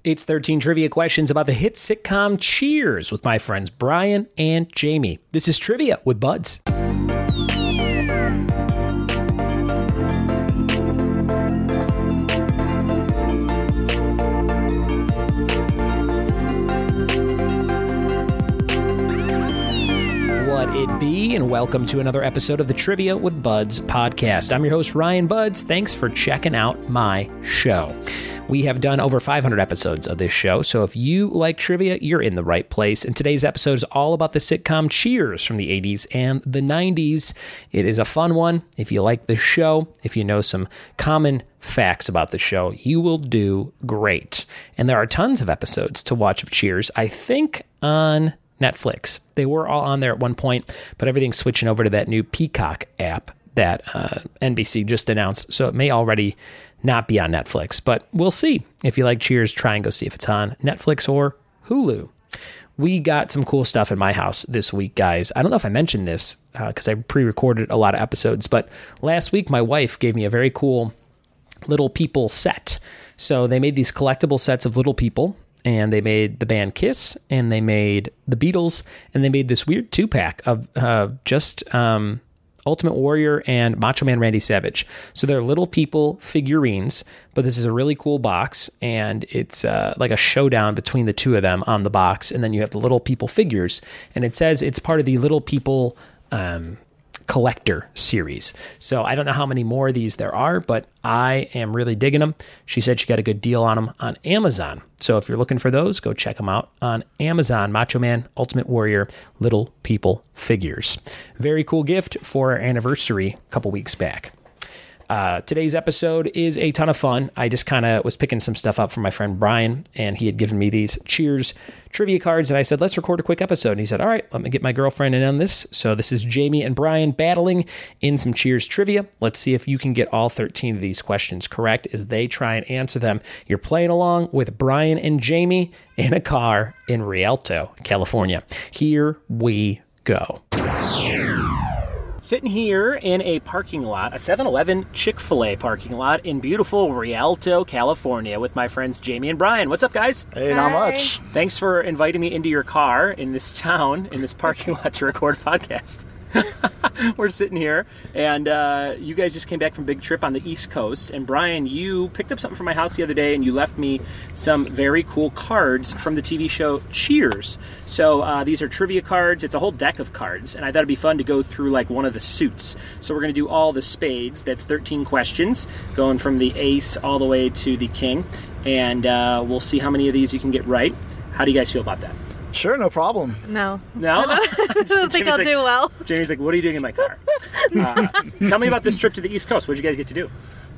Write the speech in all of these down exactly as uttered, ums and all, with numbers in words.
It's thirteen trivia questions about the hit sitcom Cheers with my friends Brian and Jamie. This is Trivia with Buds. What it be, and welcome to another episode of the Trivia with Buds podcast. I'm your host, Ryan Buds. Thanks for checking out my show. We have done over five hundred episodes of this show, so if you like trivia, you're in the right place. And today's episode is all about the sitcom Cheers from the eighties and the nineties. It is a fun one. If you like the show, if you know some common facts about the show, you will do great. And there are tons of episodes to watch of Cheers, I think, on Netflix. They were all on there at one point, but everything's switching over to that new Peacock app that uh, N B C just announced, so it may already not be on Netflix, but we'll see. If you like Cheers, try and go see if it's on Netflix or Hulu. We got some cool stuff in my house this week, guys. I don't know if I mentioned this because uh, I pre-recorded a lot of episodes, but last week my wife gave me a very cool Little People set. So they made these collectible sets of Little People, and they made the band Kiss, and they made the Beatles, and they made this weird two-pack of uh, just um, Ultimate Warrior and Macho Man Randy Savage. So they're Little People figurines, but this is a really cool box, and it's uh, like a showdown between the two of them on the box, and then you have the Little People figures, and it says it's part of the Little People um, collector series. So I don't know how many more of these there are, but I am really digging them. She said she got a good deal on them on Amazon. So if you're looking for those, go check them out on Amazon. Macho Man, Ultimate Warrior, Little People figures. Very cool gift for our anniversary a couple weeks back. Uh, today's episode is a ton of fun. I just kind of was picking some stuff up from my friend Brian, and he had given me these Cheers trivia cards, and I said, let's record a quick episode. And he said, all right, let me get my girlfriend in on this. So this is Jamie and Brian battling in some Cheers trivia. Let's see if you can get all thirteen of these questions correct as they try and answer them. You're playing along with Brian and Jamie in a car in Rialto, California. Here we go. Sitting here in a parking lot, a seven eleven Chick-fil-A parking lot in beautiful Rialto, California with my friends Jamie and Brian. What's up, guys? Hey, not Hi. much. Thanks for inviting me into your car in this town, in this parking lot to record a podcast. We're sitting here, and uh, you guys just came back from a big trip on the East Coast. And Brian, you picked up something from my house the other day, and you left me some very cool cards from the T V show Cheers. So uh, these are trivia cards. It's a whole deck of cards, and I thought it'd be fun to go through like one of the suits. So we're going to do all the spades. That's thirteen questions, going from the ace all the way to the king, and uh, we'll see how many of these you can get right. How do you guys feel about that? Sure, no problem. No. No? I don't think I'll like, do well. Jamie's like, what are you doing in my car? Uh, tell me about this trip to the East Coast. What did you guys get to do?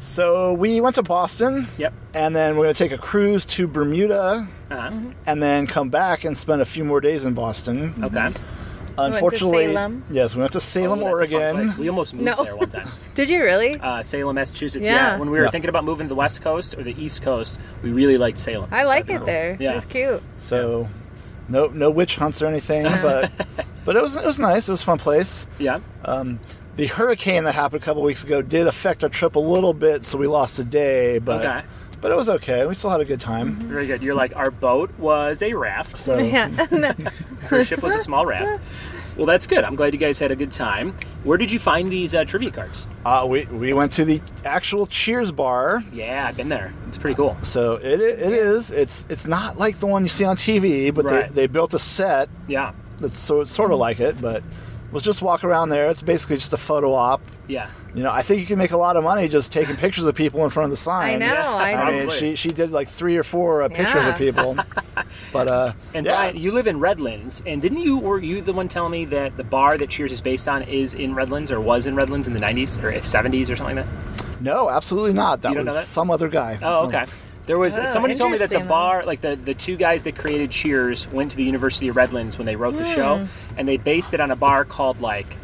So we went to Boston. Yep. And then we're going to take a cruise to Bermuda, Uh-huh. Mm-hmm. and then come back and spend a few more days in Boston. Okay. Unfortunately, Salem. yes, we went to Salem, Oh, that's a fun Oregon. place. We almost moved No. there one time. Did you really? Uh, Salem, Massachusetts. Yeah. Yeah. When we were Yeah. thinking about moving to the West Coast or the East Coast, we really liked Salem. I like it there. Yeah. It's cute. So, no, no witch hunts or anything, but but it was it was nice. It was a fun place. Yeah. Um, the hurricane that happened a couple weeks ago did affect our trip a little bit, so we lost a day, but Okay. but it was okay. We still had a good time. Very good. You're like, our boat was a raft. So Yeah. No. Her ship was a small raft. Well, that's good. I'm glad you guys had a good time. Where did you find these uh, trivia cards? uh, we we went to the actual Cheers bar. Yeah, I've been there. It's pretty cool. So it it is. It's it's not like the one you see on T V, but Right. they, they built a set Yeah. that's so, sort of like it. But we'll just walk around there. It's basically just a photo op. Yeah. You know, I think you can make a lot of money just taking pictures of people in front of the sign. I know. I I know. mean, she she did like three or four uh, pictures Yeah. of people. But uh, And yeah. Brian, you live in Redlands, and didn't you, were you the one telling me that the bar that Cheers is based on is in Redlands, or was in Redlands in the nineties, or seventies, or something like that? No, absolutely not. That You don't was know that? some other guy. Oh, okay. There was Oh, somebody told me that the interesting, bar, like the, the two guys that created Cheers, went to the University of Redlands when they wrote the show, and they based it on a bar called like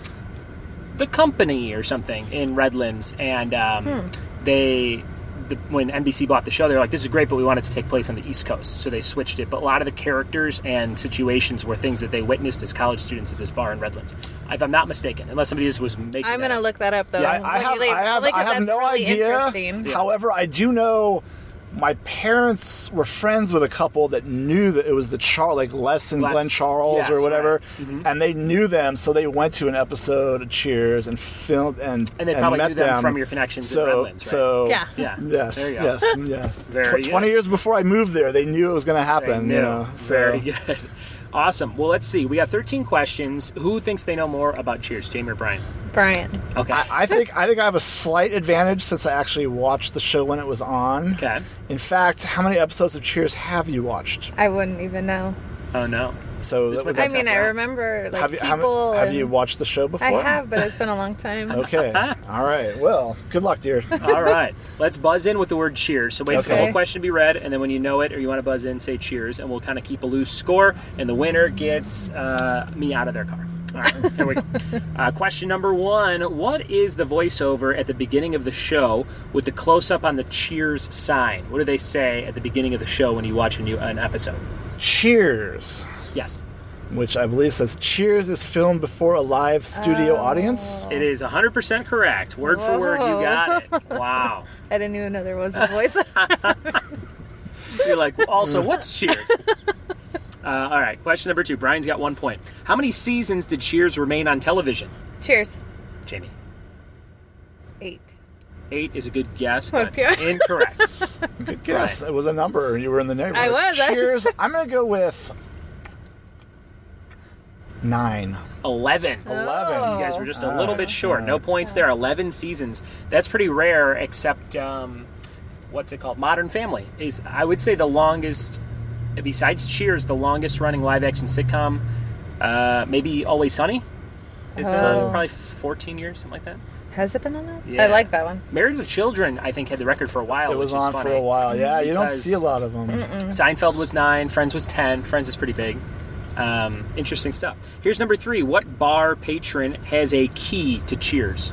The Company or something in Redlands, and um, they. The, when N B C bought the show, they were like, this is great, but we want it to take place on the East Coast. So they switched it. But a lot of the characters and situations were things that they witnessed as college students at this bar in Redlands. If I'm not mistaken, unless somebody just was making I'm that gonna up. look that up though. Yeah, I, I have, Like, I have, like, I have that's no really idea. interesting. However, I do know my parents were friends with a couple that knew that it was the Char, like Les and Les- Glenn Charles yes, or whatever, right. Mm-hmm. and they knew them, so they went to an episode of Cheers and filmed and And they probably met knew them from your connections so, in Redlands, right? So Yeah. Yeah. Yes, There you go. yes, yes. Very Tw- good. Twenty years before I moved there, they knew it was going to happen. They You knew. know, so. Very good. Awesome. Well, let's see. We got thirteen questions. Who thinks they know more about Cheers, Jamie or Brian? Brian. Okay. I, I think I think I have a slight advantage since I actually watched the show when it was on. okay. In fact, how many episodes of Cheers have you watched? I wouldn't even know. Oh, no. So This that was would- I That's mean, tough, I right? remember like have you how people. many- have and- you watched the show before? I have, but it's been a long time. Okay. All right. Well, good luck, dear. All right. Let's buzz in with the word cheers. So wait for the Okay. whole question to be read, and then when you know it or you want to buzz in, say cheers, and we'll kind of keep a loose score, and the winner gets uh, me out of their car. All right, here we go. Uh, question number one. What is the voiceover at the beginning of the show with the close-up on the cheers sign? What do they say at the beginning of the show when you watch a new an episode? Cheers, Yes. which I believe says Cheers is filmed before a live studio audience. It is one hundred percent correct. Word for word, you got it. Wow. I didn't even know there was a voice. You're like, also, what's Cheers? Uh, all right, question number two. Brian's got one point. How many seasons did Cheers remain on television? Cheers. Jamie. Eight. Eight is a good guess, but Okay. incorrect. Good guess. Right. It was a number. You were in the neighborhood. I was. Cheers. I'm going to go with nine. Eleven. Eleven. Oh. You guys were just a All little right, bit short. all No right. points there. Eleven seasons. That's pretty rare. Except, um, what's it called? Modern Family is, I would say, the longest. Besides Cheers, the longest running live action sitcom. Uh, maybe Always Sunny. Is Oh. probably fourteen years, something like that. Has it been on that? Yeah. I like that one. Married with Children, I think, had the record for a while. It was which is on funny. for a while. Yeah, you don't Because- see a lot of them. Seinfeld was nine. Friends was ten. Friends is pretty big. Um, interesting stuff. Here's number three. What bar patron has a key to Cheers?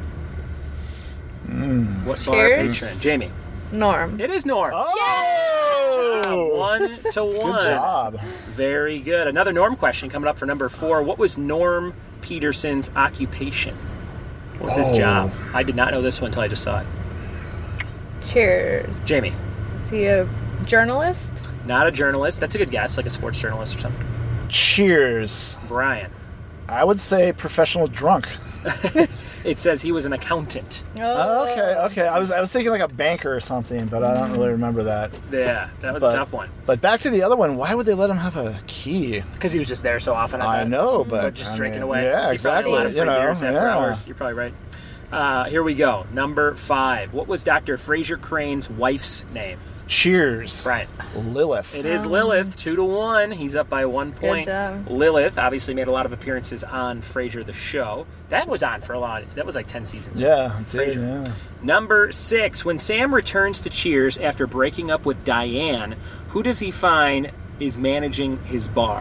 What bar Cheers? patron? Jamie. Norm. It is Norm. Oh! Uh, one to one. Good job. Very good. Another Norm question coming up for number four. What was Norm Peterson's occupation? What was his Oh. job? I did not know this one until I just saw it. Cheers. Jamie. Is he a journalist? Not a journalist. That's a good guess, like a sports journalist or something. Cheers. Brian. I would say professional drunk. It says he was an accountant. Oh, okay, okay. I was I was thinking like a banker or something, but I don't really remember that. Yeah, that was But, a tough one. But back to the other one. Why would they let him have a key? Because he was just there so often. I, I bet. know, but But just I drinking mean, away. Yeah, He probably exactly. let him You for know, years after yeah. hours. You're probably right. Uh, here we go. Number five. What was Doctor Fraser Crane's wife's name? Cheers. Right. Lilith. It is Lilith, two to one. He's up by one point. job. Lilith obviously made a lot of appearances on Frasier the show. That was on for a lot. That was like ten seasons. Yeah, it did, Frasier. yeah. Number six. When Sam returns to Cheers after breaking up with Diane, who does he find is managing his bar?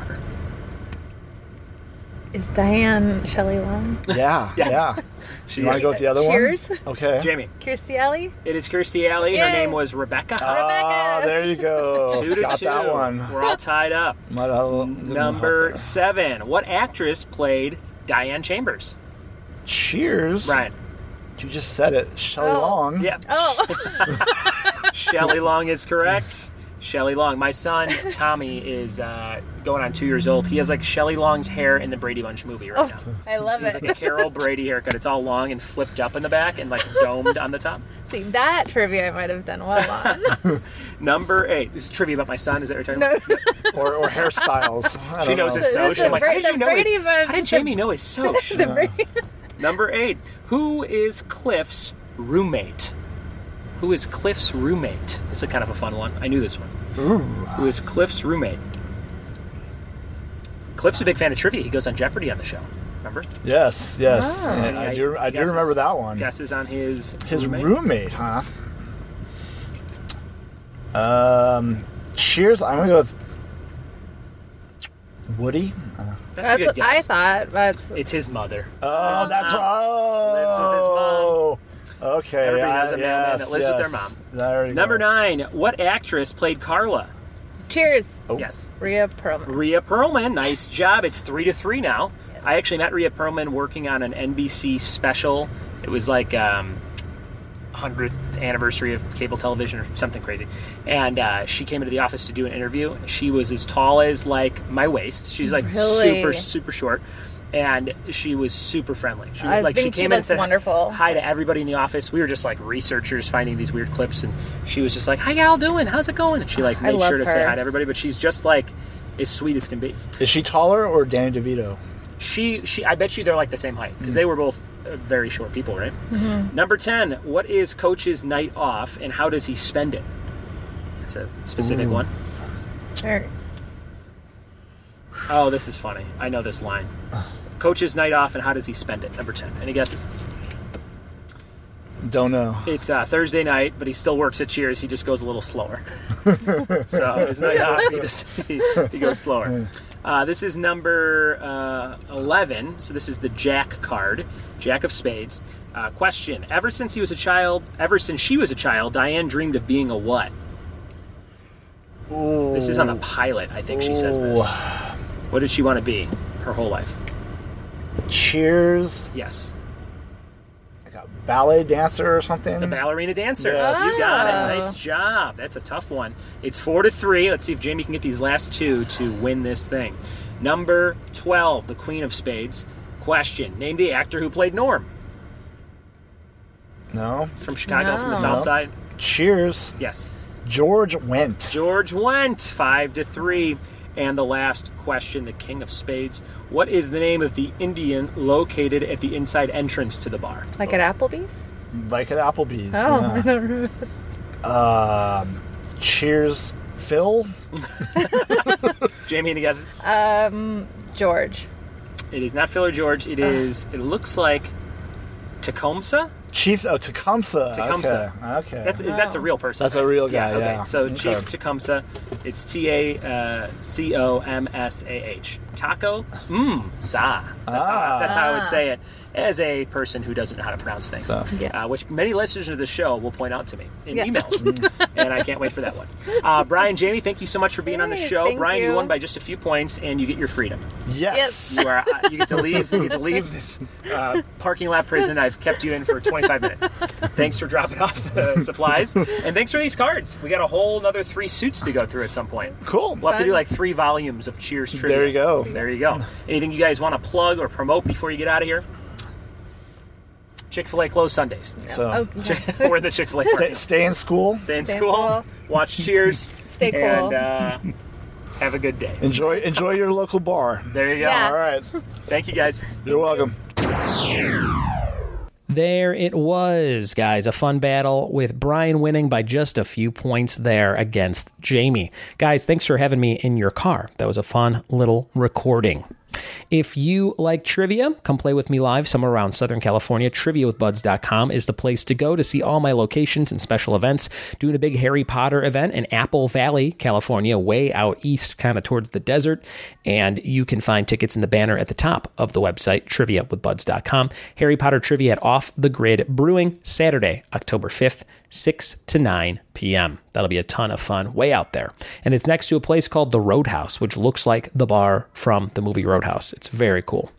Is Diane Shelley Long? Yeah, Yes. yeah. She You want to is. go with the other Cheers? one? Okay. Jamie. Kirstie Alley? It is Kirstie Alley. Her Yay. name was Rebecca. Ah, there you go. Two to Got two. that one. We're all tied up. Might have a little- didn't Number help there. seven. What actress played Diane Chambers? Cheers. Brian. You just said it. Shelley Oh. Long. Yeah. Oh. Shelley Long is correct. Shelley Long. My son, Tommy, is uh, going on two years old. He has like Shelley Long's hair in the Brady Bunch movie right now. Oh, I love It's it. like a Carol Brady haircut. It's all long and flipped up in the back and like domed on the top. See, that trivia I might have done well on. Number eight. This is trivia about my son. Is that what you're No. talking about? Or, or hairstyles. I She don't knows know. his Soch. The I'm like, how Bra- did you the know his, Brady Bunch. how did Jamie know his Soch? The Brady- Number eight. Who is Cliff's roommate? Who is Cliff's roommate? This is kind of a fun one. I knew this one. Ooh. Who is Cliff's roommate? Cliff's a big fan of trivia. He goes on Jeopardy on the show. Remember? Yes, yes. Oh. And I do, I do Guesses- remember that one. Guesses on his His roommate. roommate, huh? Um, Cheers. I'm gonna go with Woody. Uh, That's, a That's good what I guess. thght. That's It's his mother. oh, that's mom. right. Lives with his mom. Okay. Everybody yeah, knows a mailman yes, that lives with their yes. mom. There you Number go. nine. What actress played Carla? Cheers. Oh. Yes. Rhea Perlman. Rhea Perlman. Nice job. It's three to three now. I actually met Rhea Perlman working on an N B C special. It was like, um, hundredth anniversary of cable television or something crazy. And uh, she came into the office to do an interview. She was as tall as like my waist. She's like Really? super, super short. And she was super friendly. She, I like, think she she came in and looks said wonderful. hi to everybody in the office. We were just like researchers finding these weird clips, and she was just like, "How y'all doing? How's it going?" And she like I made love sure to say her. hi to everybody. But she's just like as sweet as can be. Is she taller or Danny DeVito? She, she, I bet you they're like the same height because they were both uh, very short people, right? Mm-hmm. Number ten. What is Coach's night off, and how does he spend it? That's a specific Ooh. one. Sure. Oh, this is funny. I know this line. Coach's night off, and how does he spend it? Number ten. Any guesses? Don't know. It's uh, Thursday night, but he still works at Cheers. He just goes a little slower. So his night off, he, just, he, he goes slower. Uh, this is number uh, eleven. So this is the Jack card, Jack of Spades. Uh, question: Ever since he was a child, ever since she was a child, Diane dreamed of being a what? Ooh. This is on the pilot. I think she says this. What did she want to be her whole life? Cheers. Yes. Like a ballet dancer or something. The ballerina dancer. Yes. You got Oh. it. Nice job. That's a tough one. It's four to three. Let's see if Jamie can get these last two to win this thing. Number twelve, the Queen of Spades. Question: Name the actor who played Norm. No. From Chicago, from the No. South Side. Cheers. Yes. George Wendt. George Wendt. Five to three. And the last question, the King of Spades. What is the name of the Indian located at the inside entrance to the bar? Like at Applebee's? Like at Applebee's. Oh, yeah. I don't know. Um, Cheers, Phil. Jamie, any guesses? Um, George. It is not Phil or George. It is, it looks like Tecumseh? Chief. Oh, Tecumseh. Tecumseh. Okay. Okay. That's, is that's a real person. That's a right? real guy, Okay, yeah. so Okay. Chief Tecumseh. It's T A C O M S A H. Taco? Mmm, sa. That's, how, Ah. that's how I would say it as a person who doesn't know how to pronounce things. So. Yeah. Uh, which many listeners of the show will point out to me in Yeah. emails. And I can't wait for that one. Uh, Brian, Jamie, thank you so much for being on the Hey, show. thank Brian, you. you. won by just a few points, and you get your freedom. Yes. You are. Uh, you get to leave. You get to leave this uh, parking lot prison I've kept you in for twenty-five minutes. Thanks for dropping off the supplies, and thanks for these cards. We got a whole another three suits to go through at some point. Cool. We'll have to do Fun. like three volumes of Cheers trivia. There you go. There you go. Anything you guys want to plug or promote before you get out of here? Chick-fil-A closed Sundays. So Okay. We're the Chick-fil-A stay, friends. stay in school. Stay in Stay in school. school. Watch Cheers. Stay cool. And uh, have a good day. Enjoy. Enjoy your local bar. There you go. Yeah. All right. Thank you, guys. You're welcome. There it was, guys. A fun battle with Brian winning by just a few points there against Jamie. Guys, thanks for having me in your car. That was a fun little recording. If you like trivia, come play with me live somewhere around Southern California. trivia with buds dot com is the place to go to see all my locations and special events. Doing a big Harry Potter event in Apple Valley, California, way out east, kind of towards the desert. And you can find tickets in the banner at the top of the website, trivia with buds dot com. Harry Potter trivia at Off the Grid Brewing, Saturday, October fifth, six to nine p.m. That'll be a ton of fun way out there. And it's next to a place called the Roadhouse, which looks like the bar from the movie Roadhouse. It's very cool.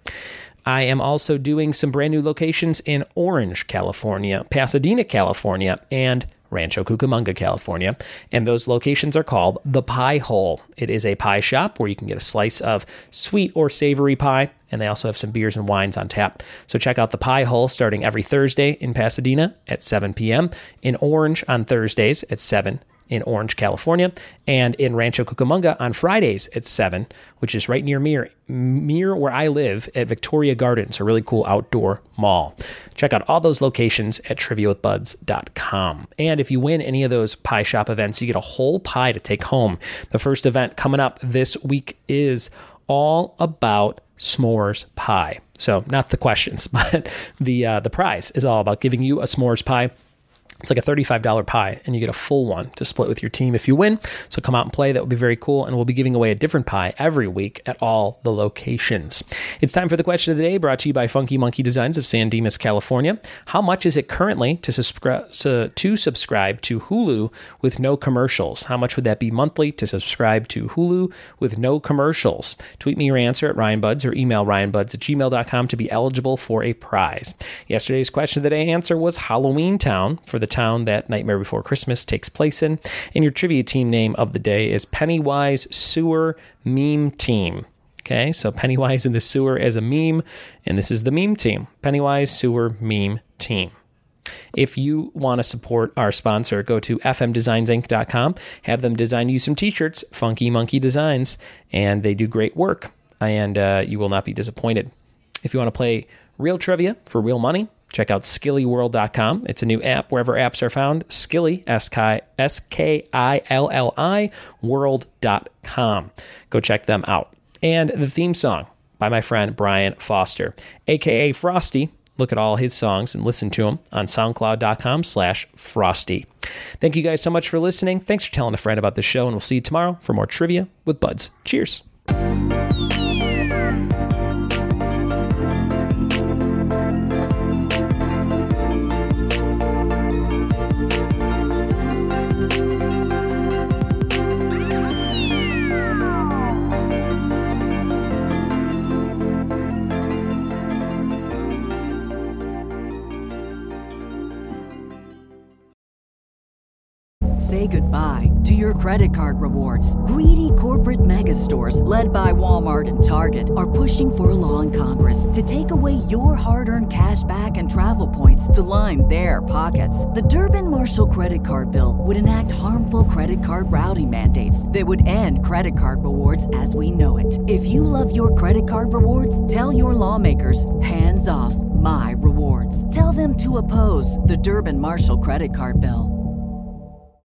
I am also doing some brand new locations in Orange, California, Pasadena, California, and Rancho Cucamonga, California. And those locations are called The Pie Hole. It is a pie shop where you can get a slice of sweet or savory pie, and they also have some beers and wines on tap. So check out The Pie Hole starting every Thursday in Pasadena at seven p.m., in Orange on Thursdays at seven in Orange, California, and in Rancho Cucamonga on Fridays at seven, which is right near me, near where I live at Victoria Gardens, a really cool outdoor mall. Check out all those locations at trivia with buds dot com. And if you win any of those pie shop events, you get a whole pie to take home. The first event coming up this week is all about s'mores pie. So not the questions, but the uh, the prize is all about giving you a s'mores pie. It's like a thirty-five dollars pie, and you get a full one to split with your team if you win. So come out and play. That would be very cool. And we'll be giving away a different pie every week at all the locations. It's time for the question of the day, brought to you by Funky Monkey Designs of San Dimas, California. How much is it currently to, subscri- so, to subscribe to Hulu with no commercials? How much would that be monthly to subscribe to Hulu with no commercials? Tweet me your answer at RyanBuds or email ryanbuds at gmail dot com to be eligible for a prize. Yesterday's question of the day answer was Halloween Town for the town that Nightmare Before Christmas takes place in. And your trivia team name of the day is Pennywise Sewer Meme Team. Okay, so Pennywise in the sewer as a meme, and this is the meme team, Pennywise Sewer Meme Team. If you want to support our sponsor, go to f m designs inc dot com, have them design you some t-shirts, Funky Monkey Designs, and they do great work, and uh, you will not be disappointed. If you want to play real trivia for real money, check out skilly world dot com. It's a new app wherever apps are found. Skilly, S K I L L I, world dot com. Go check them out. And the theme song by my friend Brian Foster, a k a. Frosty. Look at all his songs and listen to them on soundcloud dot com slash frosty. Thank you guys so much for listening. Thanks for telling a friend about the show, and we'll see you tomorrow for more Trivia with Buds. Cheers. Say goodbye to your credit card rewards. Greedy corporate mega stores, led by Walmart and Target, are pushing for a law in Congress to take away your hard-earned cash back and travel points to line their pockets. The Durbin-Marshall credit card bill would enact harmful credit card routing mandates that would end credit card rewards as we know it. If you love your credit card rewards, tell your lawmakers, hands off my rewards. Tell them to oppose the Durbin-Marshall credit card bill.